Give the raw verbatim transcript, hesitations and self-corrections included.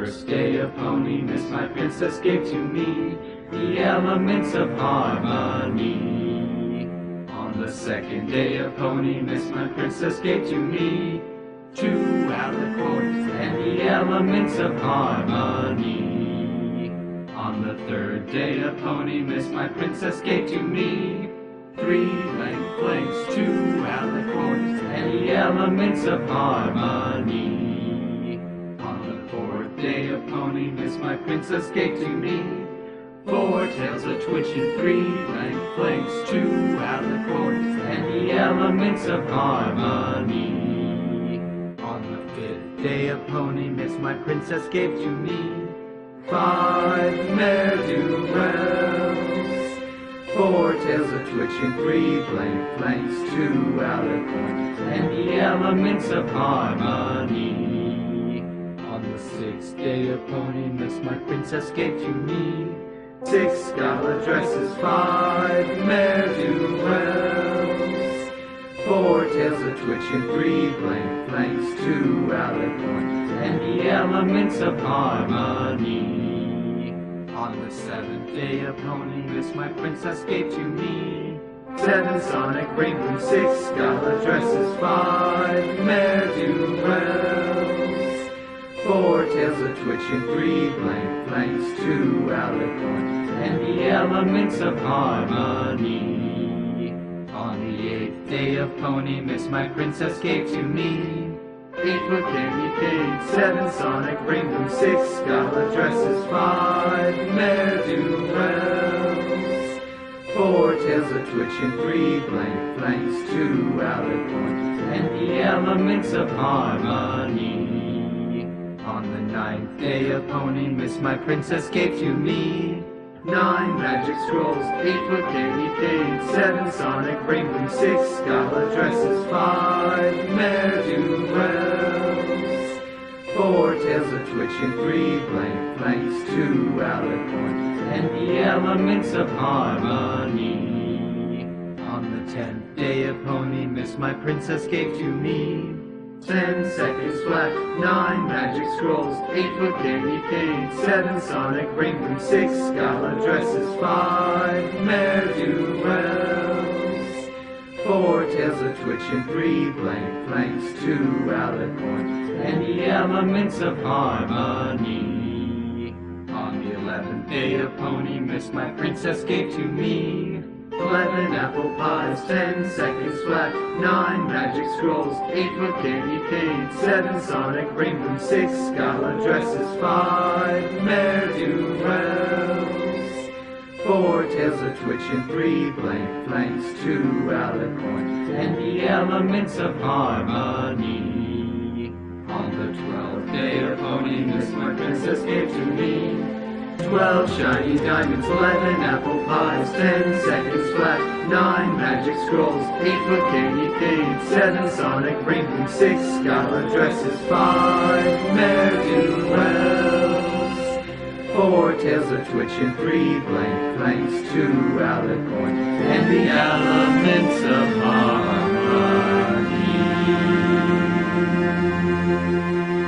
first day of Pony Miss, my princess gave to me the elements of harmony. On the second day of Pony Miss, my princess gave to me two alicorns and the elements of harmony. On the third day of Pony Miss, my princess gave to me three length planks, two alicorns, and the elements of harmony. On the fourth day of Pony Miss, my princess gave to me four tails a twitching, three length planks, two alicorns, and the elements of harmony. On the fifth day of Pony Miss, my princess gave to me five ne'er-do-wells, four tails a twitching, three blank flanks, two alicorns, and the elements of harmony. On the sixth day of Pony Miss, my princess gave to me six gala dresses, five ne'er-do-wells, four tails a twitching, three blank flanks, two alicorns, and the elements of harmony. On the seventh day of Pony Miss, my princess gave to me seven sonic ring, six gala dresses, five ne'er-do-wells, four tails a twitching, three blank flanks, two alicorns, and the elements of harmony. On the eighth day of Pony Miss, my princess gave to me eight foot candy cane, seven sonic ring, six gala dresses, five ne'er-do-wells, four tails a twitching, three blank flanks, two alicorns, and the elements of harmony. On the ninth day of Pony Miss, my princess gave to me nine magic scrolls, eight foot candy cane, seven sonic ring, six gala dresses, five ne'er-do-wells, four tails a twitching, three blank flanks, two alicorns, and the elements of harmony. On the tenth day of Pony Miss, my princess gave to me ten seconds flat, nine magic scrolls, eight foot candy cane, seven sonic ring, six gala dresses, five ne'er-do-wells, four tails a twitching, three blank flanks, two alicorns, and the elements of harmony. On the eleventh day of Pony Miss, my princess gave to me eleven apple pies, ten seconds flat, nine magic scrolls, eight foot candy cane, seven sonic ring, six gala dresses, five ne'er-do-wells, four tails a twitching, three blank flanks, two alicorns, and the elements of harmony. On the twelfth day of Pony Miss, my princess gave to me twelve shiny diamonds, eleven apple pies, ten seconds flat, nine magic scrolls, eight foot candy cane, seven sonic ring, six gala dresses, five ne'er-do-wells, four tails a twitching, three blank flanks, two alicorns, and the elements of harmony.